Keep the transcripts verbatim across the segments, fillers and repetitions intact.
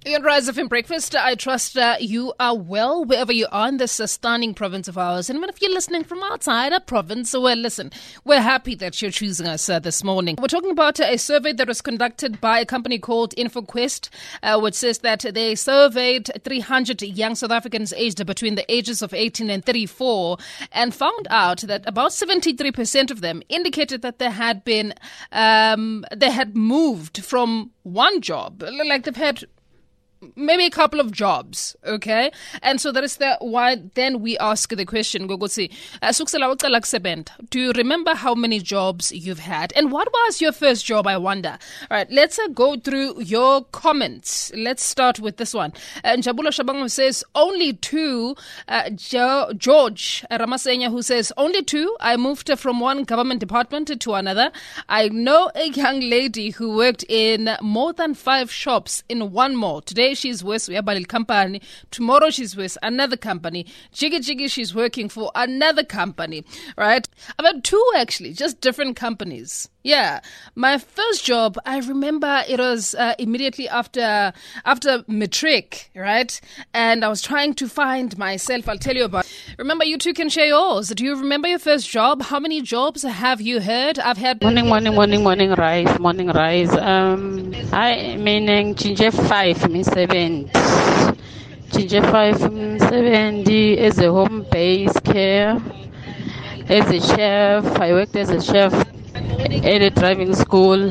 Ian Rise F M Breakfast. I trust uh, you are well wherever you are in this uh, stunning province of ours. And even if you're listening from outside a province, well, listen, we're happy that you're choosing us uh, this morning. We're talking about uh, a survey that was conducted by a company called InfoQuest, uh, which says that they surveyed three hundred young South Africans aged between the ages of eighteen and thirty-four and found out that about seventy-three percent of them indicated that they had been, um, they had moved from one job, like they've had maybe a couple of jobs, okay? And so that is the why then we ask the question, Gogosi, do you remember how many jobs you've had? And what was your first job, I wonder? All right, let's uh, go through your comments. Let's start with this one. Uh, Njabulo Shabango says, only two. Uh, jo- George Ramasenya, who says, only two. I moved from one government department to another. I know a young lady who worked in more than five shops in one mall. Today, she's with Uyabalil company. Tomorrow she's with another company. Jiggy Jiggy, she's working for another company, right? I've had two actually, just different companies. Yeah. My first job, I remember it was uh, immediately after after matric, right? And I was trying to find myself. I'll tell you about. Remember, you two can share yours. Do you remember your first job? How many jobs have you heard? I've had morning, morning, morning, morning, rise, morning, rise. Um, I meaning Chinje five, me seven. Chinje five, me seventy as a home base care, as a chef. I worked as a chef at a driving school.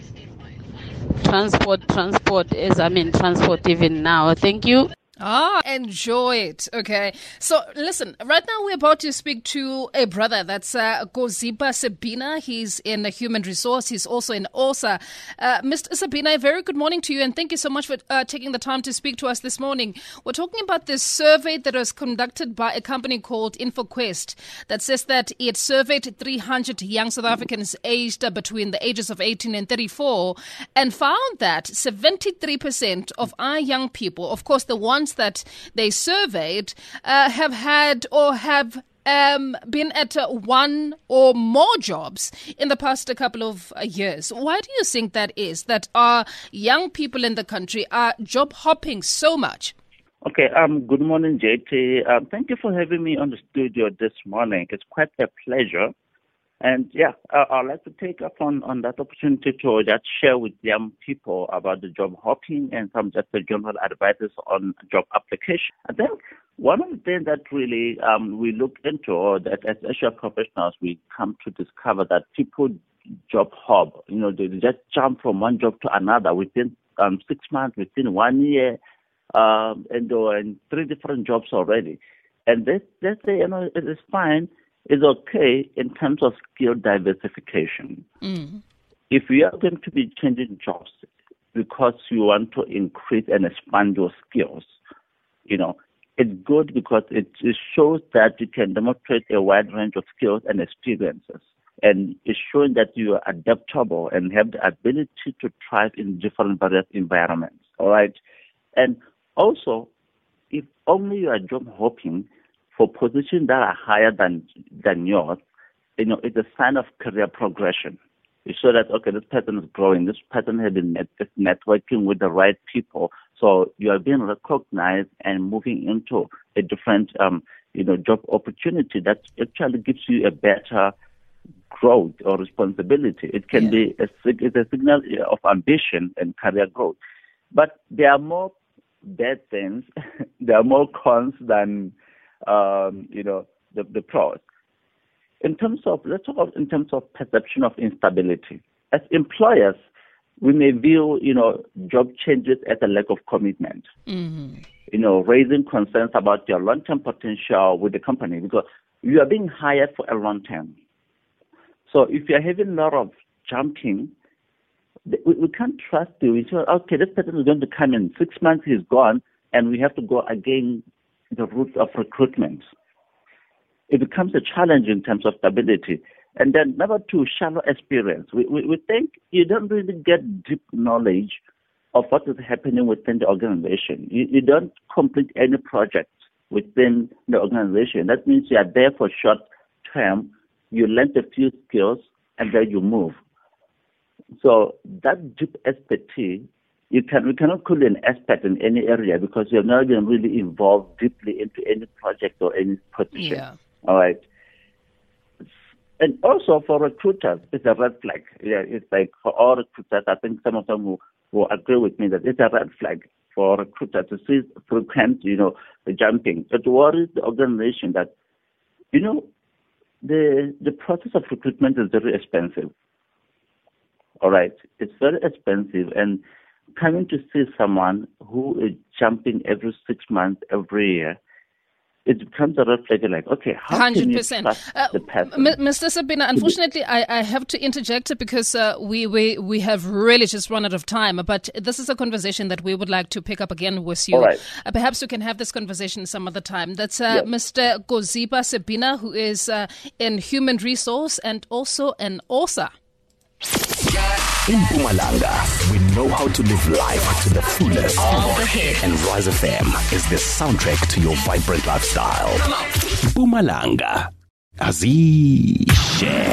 Transport, transport, as I'm in transport even now. Thank you. Ah, enjoy it. Okay. So listen, right now we're about to speak to a brother. That's uh, Goziba Sabina. He's in a human resource. He's also in O S A. Uh, Mister Sabina, a very good morning to you, and thank you so much for uh, taking the time to speak to us this morning. We're talking about this survey that was conducted by a company called InfoQuest that says that it surveyed three hundred young South Africans aged between the ages of eighteen and thirty-four and found that seventy-three percent of our young people, of course the ones that they surveyed, uh, have had or have um, been at uh, one or more jobs in the past a couple of uh, years. Why do you think that is, that our young people in the country are job hopping so much? Okay, um, good morning, J T. Um, thank you for having me on the studio this morning. It's quite a pleasure. And yeah, uh, I'd like to take up on, on that opportunity to just share with young people about the job hopping and some just the general advices on job application. I think one of the things that really um, we look into, or that as H R professionals, we come to discover that people job hop, you know, they just jump from one job to another within um, six months, within one year, um, and, uh, and three different jobs already. And they, they say, you know, it is fine. Is okay in terms of skill diversification. Mm. If you are going to be changing jobs because you want to increase and expand your skills, you know, it's good because it, it shows that you can demonstrate a wide range of skills and experiences. And it's showing that you are adaptable and have the ability to thrive in different various environments. All right. And also, if only you are job hopping for positions that are higher than than yours, you know, it's a sign of career progression. You show that, okay, this person is growing, this person has been net- networking with the right people, so you are being recognized and moving into a different, um, you know, job opportunity that actually gives you a better growth or responsibility. It can yeah. be a, it's a signal of ambition and career growth. But there are more bad things, there are more cons than Um, you know, the, the pros. In terms of, let's talk about in terms of perception of instability. As employers, we may view, you know, job changes as a lack of commitment. Mm-hmm. You know, raising concerns about your long-term potential with the company because you are being hired for a long term. So if you're having a lot of jumping, we, we can't trust you. We say, okay, this person is going to come in six months, he's gone, and we have to go again the route of recruitment. It becomes a challenge in terms of stability. And then number two, shallow experience. We, we, we think you don't really get deep knowledge of what is happening within the organization. You, you don't complete any project within the organization. That means you are there for short term, you learn a few skills, and then you move. So that deep expertise you can we cannot call you an expert in any area because you're not going to really involve deeply into any project or any position. Yeah. All right. And also for recruiters, it's a red flag. Yeah, it's like for all recruiters, I think some of them will, will agree with me that it's a red flag for recruiters to see frequent, you know, jumping. It worries the organization that, you know, the the process of recruitment is very expensive. All right, it's very expensive, and coming to see someone who is jumping every six months, every year, it becomes a red flag. Like, okay, how one hundred can you percent. trust Uh, the person? M- Mister Sabina, unfortunately, I, I have to interject because uh, we, we, we have really just run out of time. But this is a conversation that we would like to pick up again with you. All right. Uh, perhaps we can have this conversation some other time. That's uh, Yes. Mister Goziba Sabina, who is uh, in human resource and also an author. In Mpumalanga, we know how to live life to the fullest. All the hits. And Rise F M is the soundtrack to your vibrant lifestyle. Mpumalanga. Azishe.